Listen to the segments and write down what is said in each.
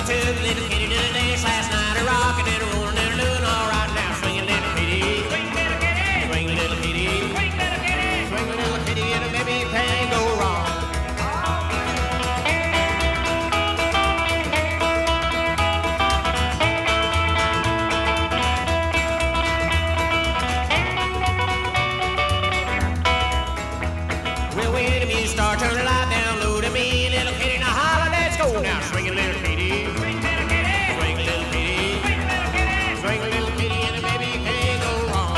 took little kitty to the dance last night, a rockin' and a rollin' and a doing all right now. Swing it, little kitty, swing little kitty, swing little kitty, swing little kitty, swing little kitty, and a baby can't go wrong. Well, when the music start, turn the light down low to me, little kitty, now holler, let's go now. Swing it, little kitty, swing little kitty, swing little kitty, swing little kitty, and a baby can't go wrong.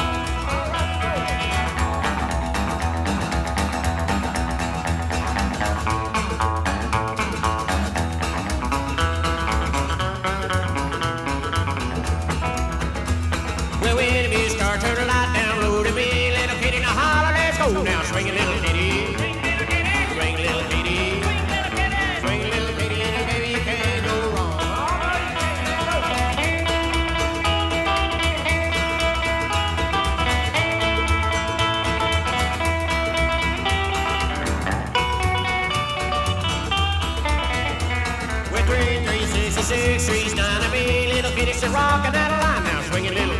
Well, when the music start, turn the light down low to me, little kitty, now holler, let's go now. Swing it, little kitty, swing little kitty, swing little kitty, and a baby can't go wrong. With 3, 3, 66, 3, 9, little kitty, she's rockin' out of line now. Swing it, little